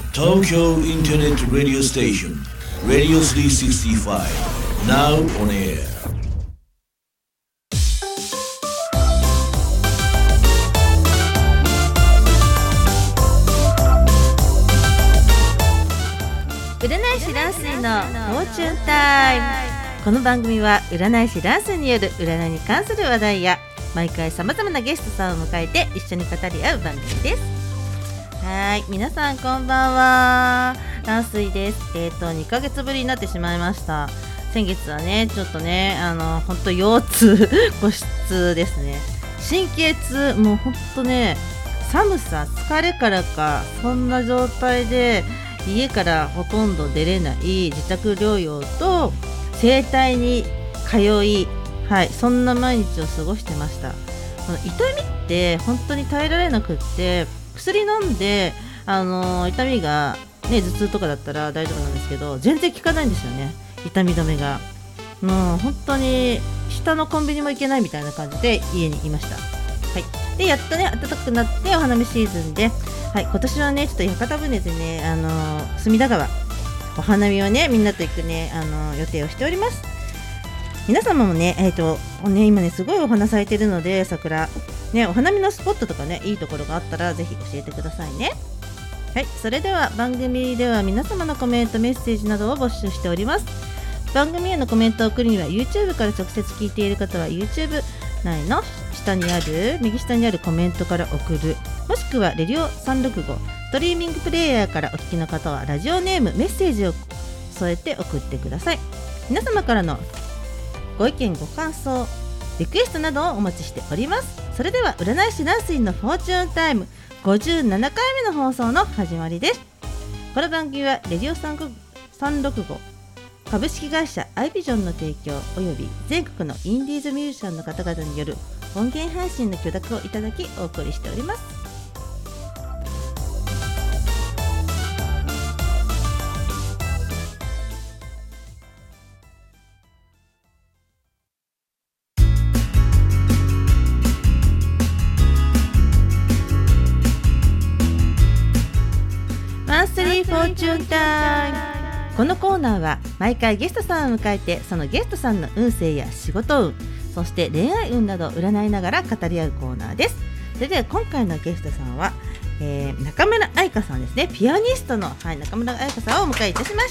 Tokyo Internet Radio Station Radio 365 Now on air。 占い師ランスイのフォーチュンタイム。この番組は占い師ランスイによる占いに関する話題や毎回様々なゲストさんを迎えて一緒に語り合う番組です。はい、皆さんこんばんは、ランスイです。2ヶ月ぶりになってしまいました。先月はねちょっとねほんと腰痛個室ですね。神経痛、もうほんとね、寒さ疲れからかそんな状態で家からほとんど出れない自宅療養と整体に通い、はい、そんな毎日を過ごしてました。この痛みって本当に耐えられなくって、薬飲んで痛みが、ね、頭痛とかだったら大丈夫なんですけど、全然効かないんですよね、痛み止めが。もう本当に下のコンビニも行けないみたいな感じで家にいました。はい、でやっとね暖かくなってお花見シーズンで、はい、今年はねちょっと屋形船でね隅田川お花見をねみんなと行くね予定をしております。皆様もね今ねすごいお花咲いてるので、桜ね、お花見のスポットとかねいいところがあったらぜひ教えてくださいね。はい、それでは番組では皆様のコメントメッセージなどを募集しております。番組へのコメントを送るには YouTube から直接聞いている方は YouTube 内の右下にあるコメントから送る、もしくはレディオ365ストリーミングプレイヤーからお聞きの方はラジオネームメッセージを添えて送ってください。皆様からのご意見ご感想リクエストなどをお待ちしております。それでは占い師ランスインのフォーチュンタイム57回目の放送の始まりです。この番組はレディオ365株式会社アイビジョンの提供および全国のインディーズミュージシャンの方々による音源配信の許諾をいただきお送りしております。マンスリーフォーチュンタイム。このコーナーは毎回ゲストさんを迎えて、そのゲストさんの運勢や仕事運、そして恋愛運などを占いながら語り合うコーナーです。それでは今回のゲストさんは、中村愛香さんですね。ピアニストの、中村愛香さんをお迎えいたしました。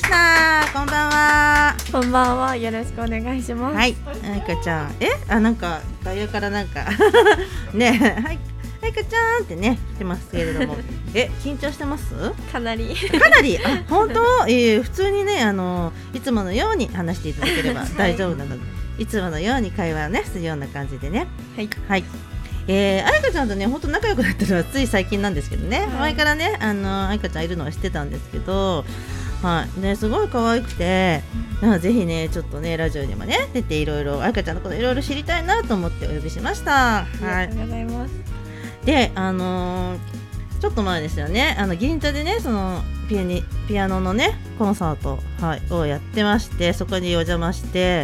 こんばんは。 こんばんは、よろしくお願いします。 はい、愛香ちゃん、なんか外野からなんかね、はい、愛香ちゃんってね来てますけれども緊張してます？ かなり本当、普通にねいつものように話していただければ大丈夫なので、いつものように会話をねするような感じでね。はい、はい、愛香ちゃんとね本当仲良くなったのはつい最近なんですけどね、前からね愛香ちゃんいるのは知ってたんですけど、はいね、すごい可愛くて、ぜひねちょっとねラジオにもね出ていろいろ愛香ちゃんのこといろいろ知りたいなと思ってお呼びしました。 ありがとうございます。 でちょっと前ですよね、銀座でねそのピアノのねコンサート、をやってまして、そこにお邪魔して、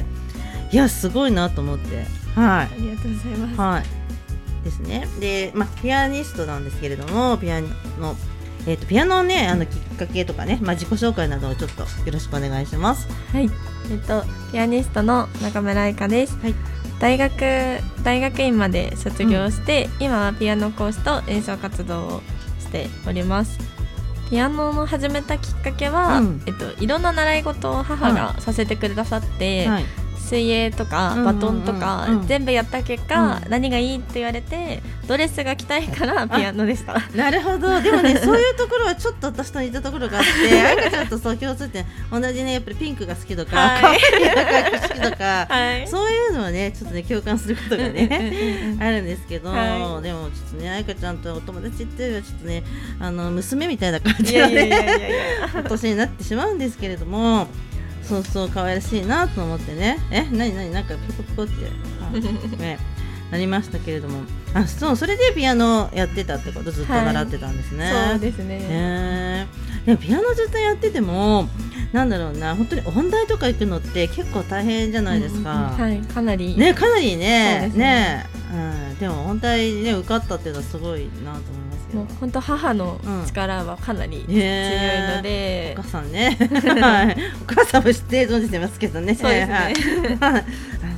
いやすごいなと思って、 ありがとうございます。 ですね。で、ピアニストなんですけれども、ピアノをねきっかけとかね、自己紹介などをちょっとよろしくお願いします。 はい、ピアニストの中村愛香です。はい、大学院まで卒業して、今はピアノ講師と演奏活動をしております。ピアノの始めたきっかけは、いろんな習い事を母がさせてくださって、水泳とかバトンとか、全部やった結果、何がいいって言われてドレスが着たいからピアノでした。 なるほど。でもねそういうところはちょっと私と似たところがあって愛香ちゃんとそう共通点同じね、やっぱりピンクが好きとか、可愛い赤が好きとか、そういうのはねちょっとね共感することがねあるんですけど、でもちょっとね愛香ちゃんとお友達っていうよりはちょっとね娘みたいな感じのねお年になってしまうんですけれども、そう可愛らしいなと思ってね。なんかピコピコってねなりましたけれども、それでピアノやってたってこと、ずっと習ってたんですね。 そうですね。 でもピアノずっとやっててもなんだろうな、本当に音大とか行くのって結構大変じゃないですか。 かなりね。でも音大ね受かったっていうのはすごいなと思いますもう本当母の力はかなり強いので、 お母さんねはい、お母さんも知って存じてますけどね。 そうですね、 はい、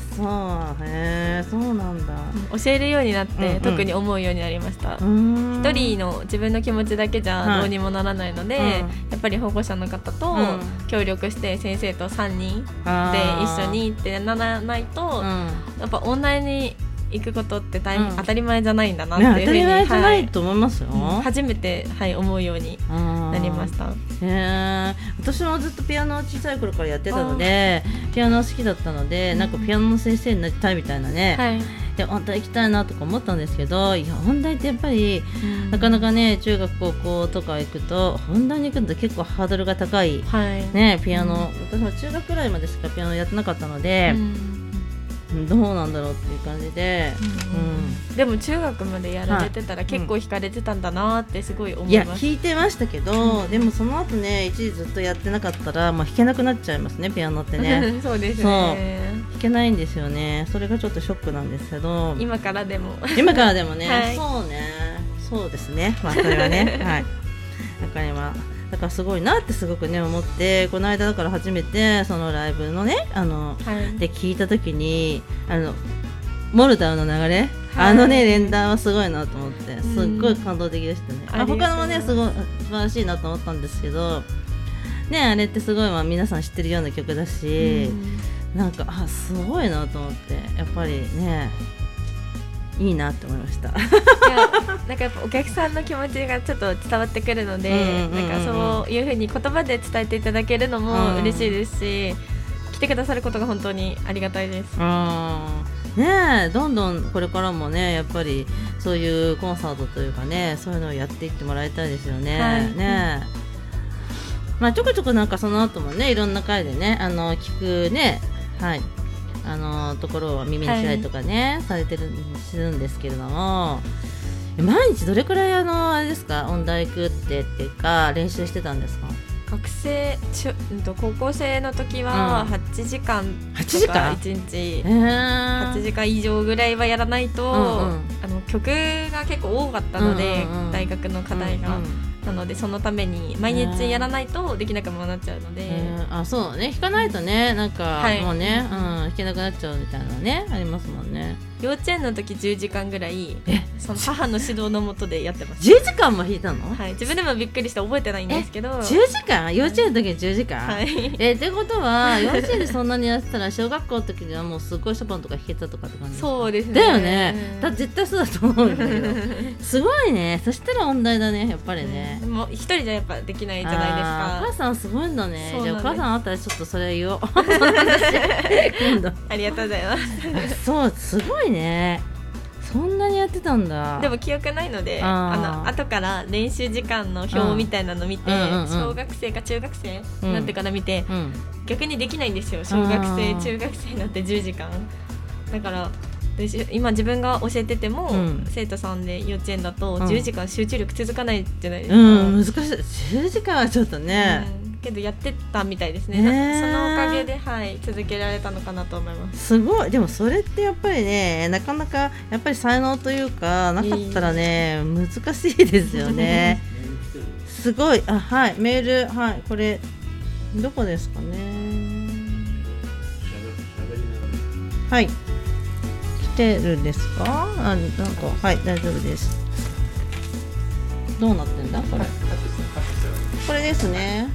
そうなんだ。 教えるようになって、特に思うようになりました。一人の自分の気持ちだけじゃどうにもならないので、やっぱり保護者の方と協力して先生と3人で一緒にってならないと、やっぱオンラインに行くことって当たり前じゃないんだなっていうふうに、 当たり前じゃないと思いますよ。 初めて、思うようになりました。 私もずっとピアノを小さい頃からやってたので、ピアノ好きだったので、なんかピアノの先生になりたいみたいなね、で音大行きたいなとか思ったんですけど、いや音大ってやっぱり、なかなかね中学高校とか行くと音大に行くと結構ハードルが高い、ね、ピアノ、私も中学くらいまでしかピアノやってなかったので、どうなんだろうっていう感じで、 でも中学までやられてたら結構惹かれてたんだなってすごい思います。 いや聞いてましたけど、でもその後ね一時ずっとやってなかったら、弾けなくなっちゃいますね、ピアノってねそうですね、 弾けないんですよね。それがちょっとショックなんですけど、 今からでもね、そうですね、それはねはい、わかります。だからすごいなってすごくね思って、この間だから初めてそのライブのねで聞いた時にモルダウの流れ、連弾はすごいなと思って、すっごい感動的でしたね。他のもねすごい素晴らしいなと思ったんですけどね、あれってすごい皆さん知ってるような曲だし、なんかすごいなと思って、やっぱりねいいなって思いました。 なんかやっぱお客さんの気持ちがちょっと伝わってくるので、なんかそういう風に言葉で伝えていただけるのも嬉しいですし、来てくださることが本当にありがたいです。 ねえ、どんどんこれからもねやっぱりそういうコンサートというかね、そういうのをやっていってもらいたいですよね。ちょこちょこなんかその後もねいろんな回でね聞くね、ところを耳にしたりとかね、されてるんですけれども、毎日どれくらいあれですか、音大行くっていうか練習してたんですか？ 高校生の時は8時間とか1日8時間以上ぐらいはやらないと、曲が結構多かったので、大学の課題が、なのでそのために毎日やらないとできなくもなっちゃうので、 そうね、弾かないとねなんかもうね、弾けなくなっちゃうみたいなのねありますもんね。 幼稚園の時10時間ぐらいその母の指導のもとでやってます。 10時間も弾いたの？ 自分でもびっくりして覚えてないんですけど、 10時間？幼稚園の時に10時間？ってことは幼稚園でそんなにやってたら小学校の時にはもうすごいショパンとか弾けたとかって感じですか？そうですね。だよね。絶対そうだと思うんだけどすごいね。そしたら音大だねやっぱりね。 もう一人じゃやっぱできないじゃないですか。 お母さんすごいんだね。じゃあお母さんあったらちょっとそれ言おう今度ありがとうございますそう、すごいね。そんなにやってたんだ。 でも記憶ないので後から練習時間の表みたいなの見て、小学生か中学生になってから見て、逆にできないんですよ。小学生中学生になって10時間だから今自分が教えてても、生徒さんで幼稚園だと10時間集中力続かないじゃないですか。 難しい。10時間はちょっとね、 けどやってたみたいですね。そのおかげで、続けられたのかなと思います。 すごい。でもそれってやっぱりねなかなかやっぱり才能というかなかったらね難しいですよねすごい。メール、これどこですかね。来てるんですか？なんか大丈夫です。どうなってんだこれ。これですね。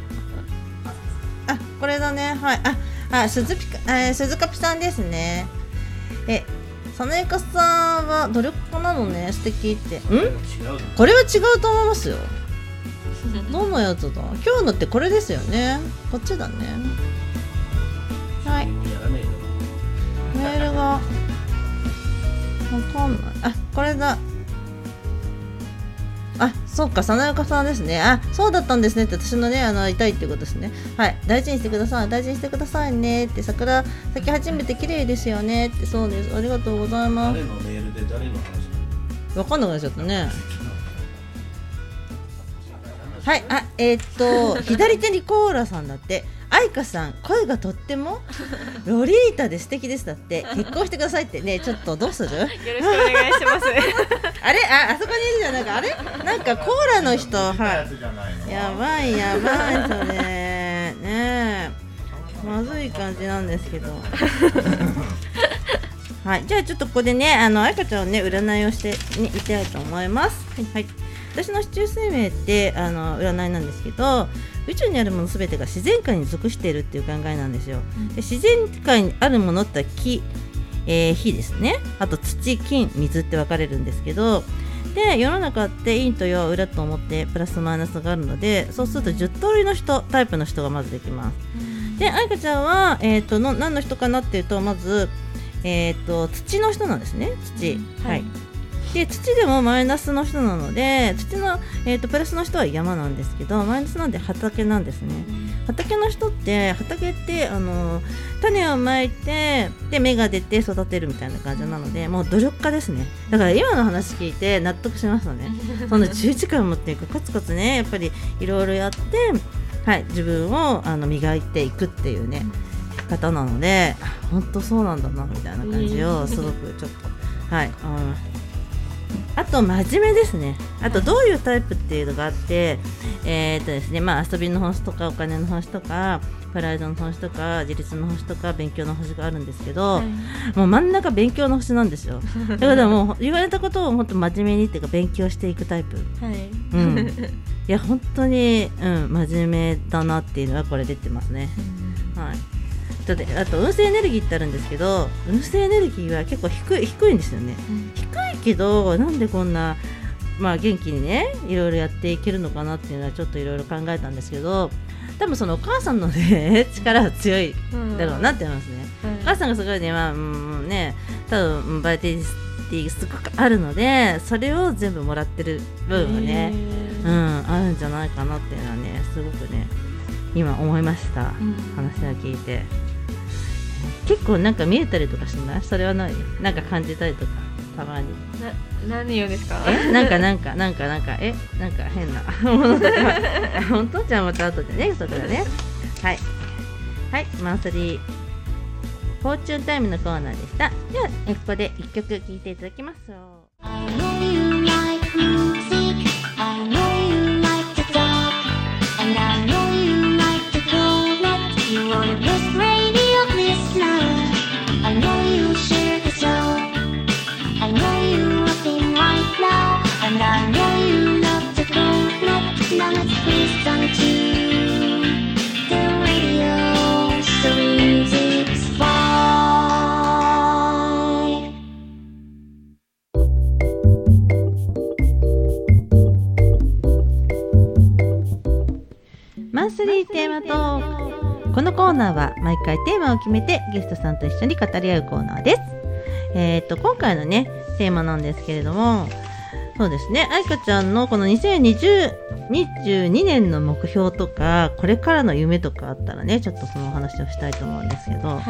これだね。鈴鹿ピさんですね。サネカさんは努力家なのね。素敵って。これは違うと思いますよ。どのやつだ。今日のってこれですよね。こっちだね。メールがわかんない。これだ。そうか、サナヨカさんですね。そうだったんですねって私のね痛いってことですね。大事にしてください。大事にしてくださいねって桜咲き始めて綺麗ですよねって。そうです。ありがとうございます。 誰のメールで誰の話？ わかんなくなっちゃったね。 はい、左手にコーラさんだって。愛花さん、声がとってもロリータで素敵ですだって。結婚してくださいってね。ちょっとどうする？ よろしくお願いしますあれ、あそこにいるじゃん。なんかあれ、なんかコーラの人、はい、やばいそれねえ、まずい感じなんですけどはい、じゃあちょっとここでね、愛花ちゃんをね、占いをしてみたいと思います。はい、私の市中生命って占いなんですけど、宇宙にあるものすべてが自然界に属しているっていう考えなんですよ。で、自然界にあるものって木、火ですね。あと土、金、水って分かれるんですけど、で世の中って陰と陽、裏と表、プラスマイナスがあるので、そうすると10通りの人、タイプの人がまずできます。で、愛花ちゃんは、何の人かなっていうと、まず、土の人なんですね。土、はい。で、土でもマイナスの人なので、土の、プラスの人は山なんですけど、マイナスなんで畑なんですね。畑の人って、畑って種をまいて、で芽が出て育てるみたいな感じなので、もう努力家ですね。だから今の話聞いて納得しましたね。その10時間もっていうか、コツコツね、やっぱりいろいろやって、はい、自分を磨いていくっていうね方なので、本当そうなんだなみたいな感じをすごくちょっとはい思います。あと真面目ですね。あとどういうタイプっていうのがあって、ですね、遊びの星とかお金の星とかプライドの星とか自立の星とか勉強の星があるんですけど、もう真ん中勉強の星なんですよ。だからもう言われたことをもっと真面目にっていうか勉強していくタイプ。いや本当に、真面目だなっていうのはこれ出てますね。はい。あと運勢エネルギーってあるんですけど、運勢エネルギーは結構低いんですよね。低いけどなんでこんな、元気にねいろいろやっていけるのかなっていうのはちょっといろいろ考えたんですけど、多分そのお母さんのね力が強いだろうなって思いますね。お母さんがすごいね、多分バイタリティすごくあるので、それを全部もらってる部分がね、あるんじゃないかなっていうのはね、すごくね今思いました。話を聞いて。結構なんか見えたりとかしない？それはない？なんか感じたりとかたまに。 何をですか？ なんかなんか変なものとか本当？じゃあまた後でね、それはね。はいマンスリーフォーチュンタイムのコーナーでした。ではここで1曲聴いていただきます。 I know you like music, I know you like to talk, and I know you like to go let you are the best radio listener. I know you share the soul, I know you working right now, and I know you love to go let. Now let's listen to the radio, so music's fine. マンスリーテーマトーク。このコーナーは毎回テーマを決めてゲストさんと一緒に語り合うコーナーです。今回のねテーマなんですけれども、そうですね、愛花ちゃんのこの2022年の目標とかこれからの夢とかあったらね、ちょっとそのお話をしたいと思うんですけど。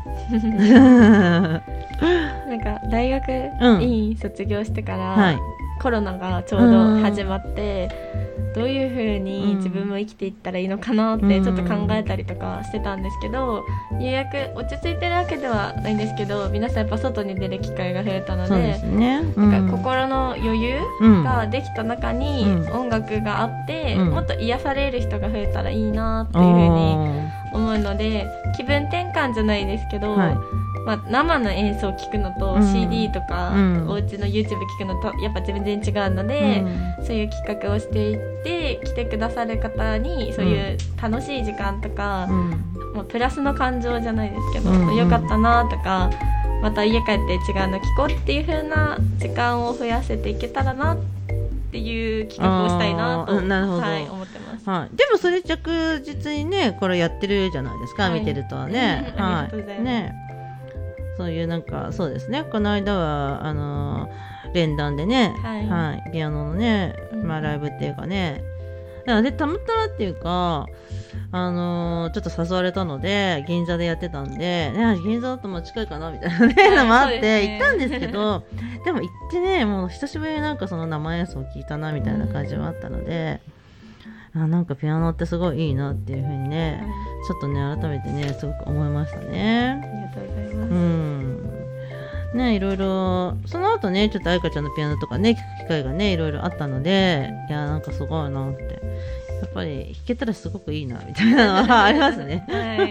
なんか大学院卒業してから、コロナがちょうど始まって、どういう風に自分も生きていったらいいのかなってちょっと考えたりとかしてたんですけど、ようやく落ち着いてるわけではないんですけど、皆さんやっぱ外に出る機会が増えたのそうですね、 なんか心の余裕ができた中に音楽があって、もっと癒される人が増えたらいいなっていう風に思うので、気分転換じゃないですけど、生の演奏を聴くのと CD とか、お家の YouTube 聴くのとやっぱ全然違うので、そういう企画をしていって来てくださる方にそういう楽しい時間とか、もうプラスの感情じゃないですけど、よかったなとか、また家帰って違うの聴こうっていう風な時間を増やせていけたらなっていう企画をしたいなと、思ってます。 でもそれ着実にねこれやってるじゃないですか、見てるとはね。 ありがとうございます。 ね、そういうなんかそうですね、この間は連弾でね、ピアノのね、ライブっていうかね、でたまたまっていうかちょっと誘われたので銀座でやってたんで、銀座だとも近いかなみたいなねのもあって行ったんですけど、でも行ってね、もう久しぶりになんかその生演奏を聞いたなみたいな感じもあったので、 なんかピアノってすごいいいなっていう風にね、ちょっとね改めてねすごく思いましたね。 ありがとうございます。 ね、いろいろその後ねちょっと愛花ちゃんのピアノとかね聴く機会がねいろいろあったので、いやなんかすごいなって、やっぱり弾けたらすごくいいなみたいなのはありますね。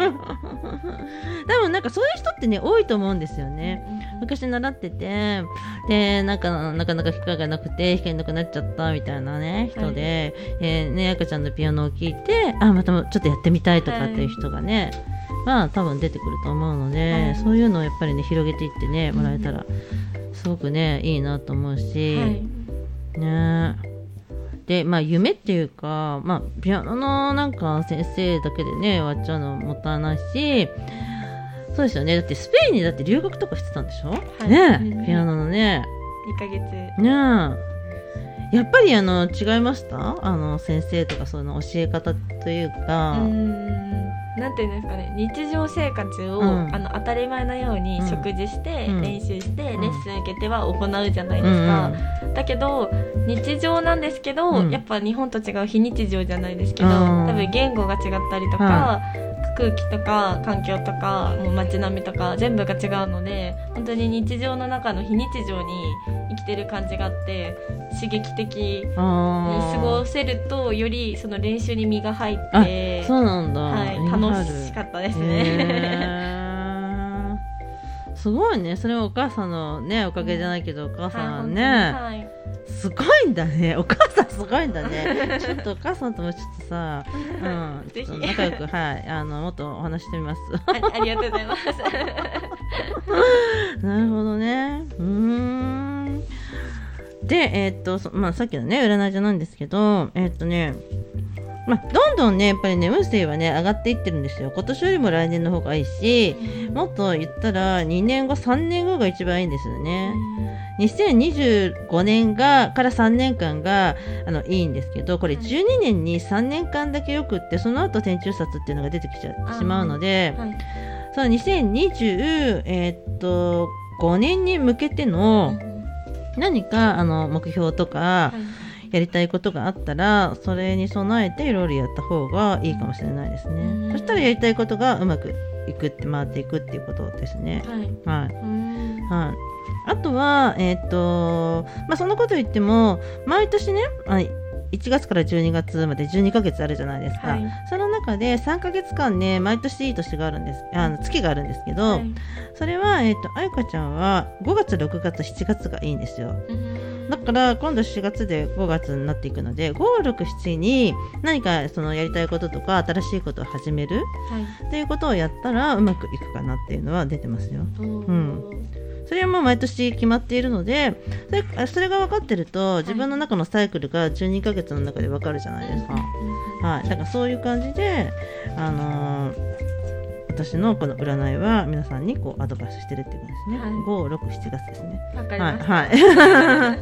多分なんかそういう人ってね多いと思うんですよね。昔習っててでなかなか機会がなくて弾けなくなっちゃったみたいなね人で、ね愛花ちゃんのピアノを聴いてまたちょっとやってみたいとかっていう人がね、多分出てくると思うので、そういうのをやっぱりね広げていってねもらえたらすごくねいいなと思うし、ねで夢っていうか、ピアノのなんか先生だけでね終わっちゃうのもったいないし、そうですよね。だってスペインにだって留学とかしてたんでしょ、ねピアノのね 2ヶ月ねやっぱり違いました？先生とかその教え方というか、 なんていうんですかね、日常生活を、当たり前のように食事して、練習して、レッスン受けては行うじゃないですか、だけど日常なんですけど、やっぱ日本と違う非日常じゃないですけど、多分言語が違ったりとか、空気とか環境とかもう街並みとか全部が違うので、本当に日常の中の非日常に生きてる感じがあって刺激的に過ごせるとよりその練習に身が入って、 そうなんだ、 楽しかったですね。 すごいね。それはお母さんのねおかげじゃないけど、お母さんね、すごいんだね。お母さんすごいんだね。ちょっとお母さんともちょっとさ、 ぜひ仲良くもっとお話してみます。 ありがとうございます。 なるほどね。でさっきのね占いじゃないんですけど、どんどんねやっぱりね運勢はね上がっていってるんですよ。今年よりも来年の方がいいし、もっと言ったら2年後3年後が一番いいんですよね。2025年から3年間がいいんですけど、これ12年に3年間だけよくって、その後天中殺っていうのが出てきてしまうので、その2025年に向けての何か目標とかやりたいことがあったら、それに備えていろいろやった方がいいかもしれないですね。そしたらやりたいことがうまくいくって回っていくっていうことですね。あとはそんなこと言っても毎年ね1月から12月まで12ヶ月あるじゃないですか、その中で3ヶ月間ね毎年いい年があるんです、月があるんですけど、それは愛花ちゃんは5月6月7月がいいんですよ。だから今度4月で5月になっていくので、5、6、7に何かそのやりたいこととか新しいことを始める、っていうことをやったらうまくいくかなっていうのは出てますよ。それはもう毎年決まっているので、それが分かってると自分の中のサイクルが12ヶ月の中で分かるじゃないですか。だからそういう感じで、私のこの占いは皆さんにこうアドバイスしてるっていう感じですね。5、6、7月ですね。 わかりました。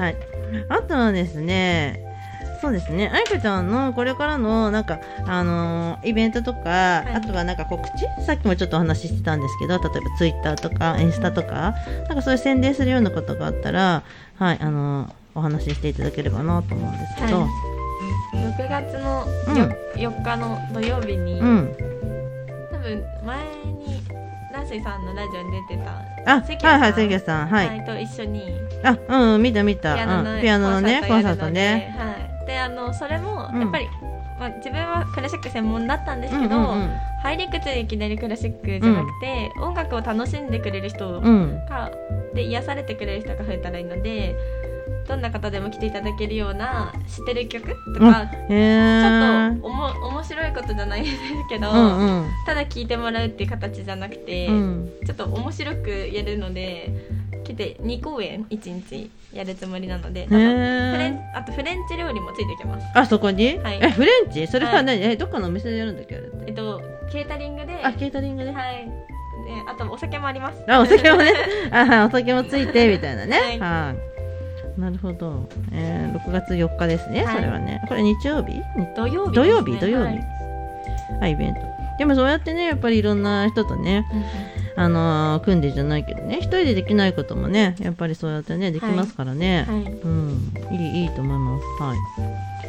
あとはですね、そうですね、愛花ちゃんのこれからのなんかイベントとか、あとはなんか告知、さっきもちょっとお話ししてたんですけど、例えばツイッターとかインスタとか、なんかそういう宣伝するようなことがあったら、お話ししていただければなと思うんですけど、 6月の4日の土曜日に、多分前にナンシーさんのラジオに出てた関谷さんと一緒に見たピアノのねコンサートね。 でそれもやっぱり、自分はクラシック専門だったんですけど、入り口でいきなりクラシックじゃなくて、音楽を楽しんでくれる人が、で癒されてくれる人が増えたらいいので、どんな方でも来ていただけるような知ってる曲とか、ちょっと面白いことじゃないですけど、ただ聴いてもらうっていう形じゃなくて、ちょっと面白くやるので来て2公演1日やるつもりなので、あとフレンチ料理もついてきます。 そこに、フレンチ、それは何、どっかのお店でやるんだっけ、あれって。 ケータリングで。 ケータリングで。 あとお酒もあります。 お酒もねお酒もついてみたいなね。なるほど。6月4日ですね。それはね。これ日曜日？ 土曜日。 イベント。でもそうやってね、やっぱりいろんな人とね、組んでじゃないけどね、一人でできないこともね、やっぱりそうやってねできますからね。いいと思います。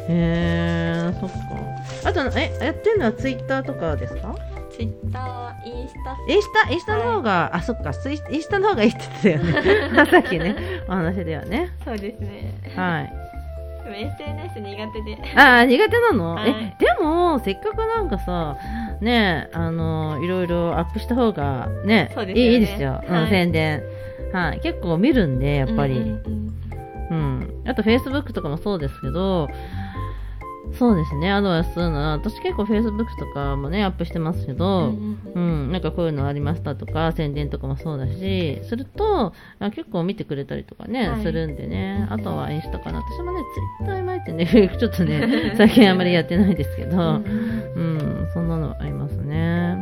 へー、そっか。あとやってるのはツイッターとかですか？ ツイッター、インスタの方が、あ、そっか、インスタの方がいいって言ってたよね。さっきね、お話ではね。 そうですね。 はい。 でも SNS 苦手で。 あ、苦手なの？ はい、 でもせっかくなんかさ、ね、いろいろアップした方がね、 そうですよね、 いいですよ。 はい、 宣伝。はい、結構見るんでやっぱり。あと Facebook とかもそうですけど、そうですね、アドバイスするのは、私結構 Facebook とかもねアップしてますけど、なんかこういうのありましたとか宣伝とかもそうだし、すると結構見てくれたりとかね、するんでね。あとはインスタかな。私もね Twitter 今やってねちょっとね最近あんまりやってないですけど、そんなのありますね。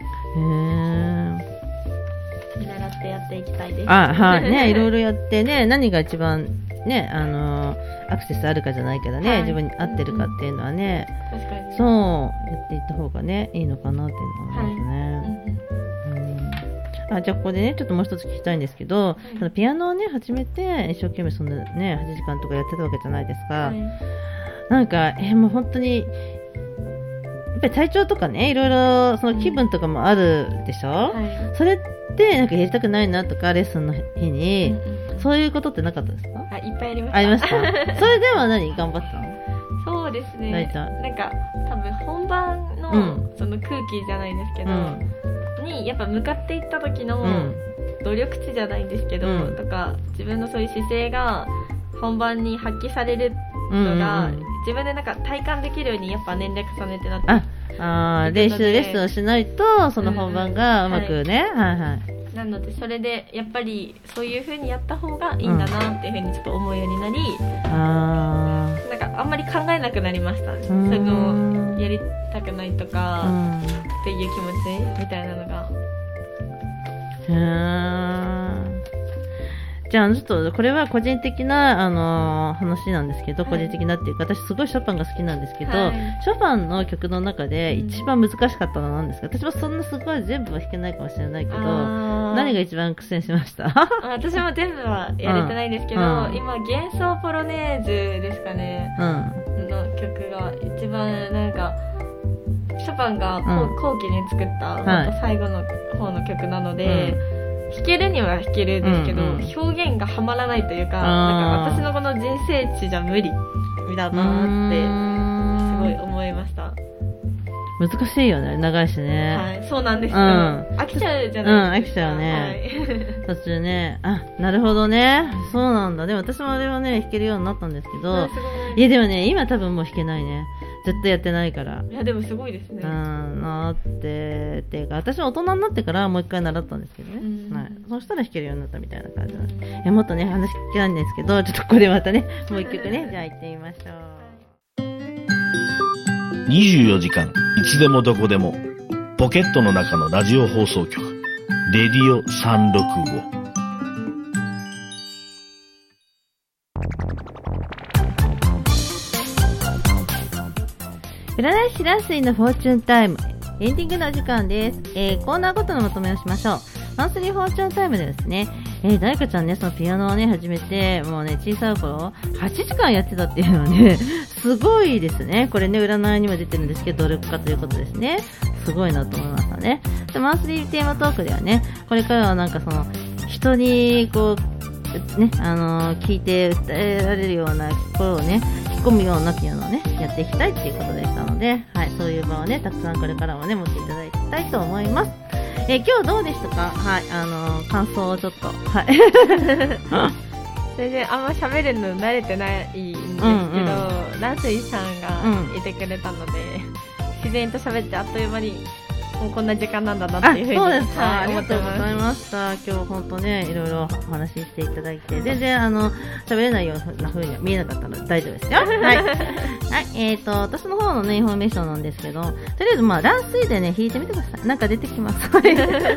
見習ってやっていきたいです。 はいね、いろいろやってね、何が一番ね、アクセスあるかじゃないけどね、自分に合ってるかっていうのはね、 確かにそうやっていった方がねいいのかなっていうのは思いますね。じゃあここでねちょっともう一つ聞きたいんですけど、ピアノをね始めて一生懸命そんなね8時間とかやってたわけじゃないですか。なんかもう本当にやっぱり体調とかね、いろいろその気分とかもあるでしょ、それってなんかやりたくないなとか、レッスンの日に、そういうことってなかったですか？ いっぱいありました。 ありましたそれでは頑張ったの？ そうですね、なんか多分本番の、その空気じゃないですけど、にやっぱ向かっていった時の努力値じゃないんですけど、とか自分のそういう姿勢が本番に発揮されるのが、自分でなんか体感できるようにやっぱ年齢重ねてなってレッスンをしないとその本番がうまくね、 なのでそれでやっぱりそういう風にやった方がいいんだなっていう風にちょっと思うようになり、なんかあんまり考えなくなりました。そのやりたくないとか、っていう気持ちみたいなのが。 じゃあちょっとこれは個人的な話なんですけど、個人的なっていうか、私すごいショパンが好きなんですけど、ショパンの曲の中で一番難しかったのは何ですか？私はそんなすごい全部は弾けないかもしれないけど、何が一番苦戦しました？ 私も全部はやれてないんですけど、今幻想ポロネーズですかね、の曲が一番なんかショパンが後期に作った、最後の方の曲なので、弾けるには弾けるんですけど、表現がはまらないというか、なんか私のこの人生値じゃ無理だなってすごい思いました。 難しいよね、長いしね。 そうなんですよ。飽きちゃうじゃないですか。 飽きちゃうね。途中ね。なるほどね。そうなんだ。でも私もあれはね弾けるようになったんですけど、いやでもね今多分もう弾けないね。絶対やってないから。 いやでもすごいですね。 っていうか、私も大人になってからもう一回習ったんですけどね。そしたら弾けるようになったみたいな感じなんです。もっとね話聞きたいんですけど、ちょっとここでまたねもう一曲ねじゃあ行ってみましょう。 24時間いつでもどこでもポケットの中のラジオ放送局レディオ365。 占い師ランスイのフォーチュンタイムエンディングのお時間です。コーナーごとのまとめをしましょう。マンスリーフォーチュンタイムでですね、大香ちゃんね、そのピアノをね始めてもうね小さい頃8時間やってたっていうのはねすごいですね。これね占いにも出てるんですけど、努力家ということですね。すごいなと思いましたね。でマンスリーテーマトークではね、これからはなんかその人にこうね聞いて訴えられるような心をね引き込むようなピアノをねやっていきたいっていうことでしたので、そういう場をねたくさんこれからもね持っていただきたいと思います。今日どうでしたか？感想をちょっとそれであんま喋るの慣れてないんですけど、ランスイさんがいてくれたので、自然と喋ってあっという間にもうこんな時間なんだなっていうふうにそうですか、 ありがとうございました。今日本当ねいろいろお話ししていただいて、全然喋れないような風には見えなかったので大丈夫ですよ。私の方のねインフォメーションなんですけど、とりあえずランスイでね弾いてみてください。なんか出てきます。番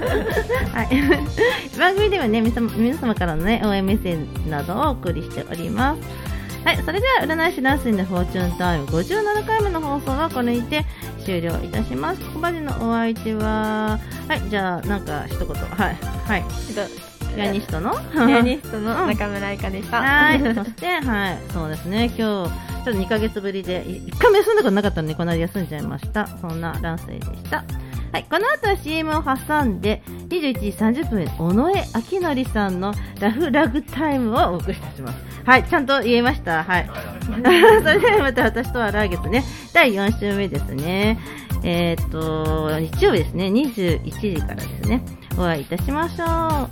組ではね皆様からのね応援メッセージなどをお送りしております。それでは占い師ランスイのフォーチュンタイム57回目の放送はこれにて終了いたします。ここまでのお相手はじゃあなんか一言ピアニストのピアニストの中村愛香でした。 はい。そして、はい。そうですね。今日、ちょっと2ヶ月ぶりで、1回も休んだことなかったので、この間休んじゃいました。そんなランセイでした。はい。この後は CM を挟んで、21時30分、尾上明則さんのラフラグタイムをお送りいたします。はい。ちゃんと言えました。はい。それではまた私とは来月ね、第4週目ですね。日曜日ですね、21時からですね、お会いいたしましょう。はい。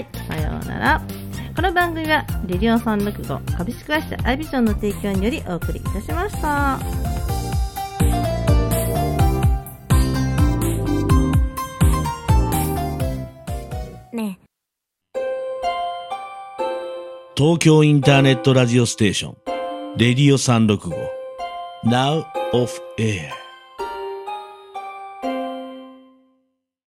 さようなら。この番組はレディオ365株式会社アイビジョンの提供によりお送りいたしました。 ねえ。 東京インターネットラジオステーションレディオ365 Now of Air